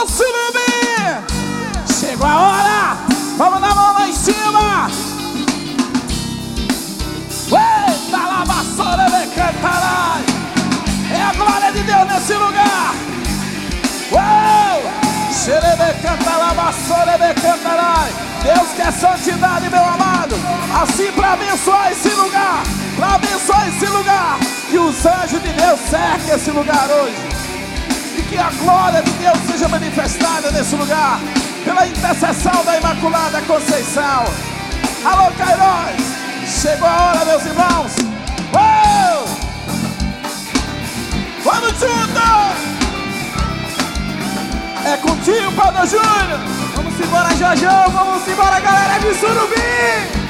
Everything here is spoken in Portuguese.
Alô, Surubim! Chegou a hora! Vamos na mão lá em cima! Eita, la vassoura de cantarai! É a glória de Deus nesse lugar! Xerebe canta, la vassoura de cantarai! Deus quer santidade, meu amado! Assim para abençoar esse lugar! Para abençoar esse lugar! Que os anjos de Deus cerquem esse lugar hoje! E que a glória de Deus seja manifestada nesse lugar, pela intercessão da Imaculada Conceição. Alô, Cairós! Chegou a hora, meus irmãos! Vamos juntos! É contigo, Padre Júnior! Vamos embora, Jojão! Vamos embora, galera de Surubim!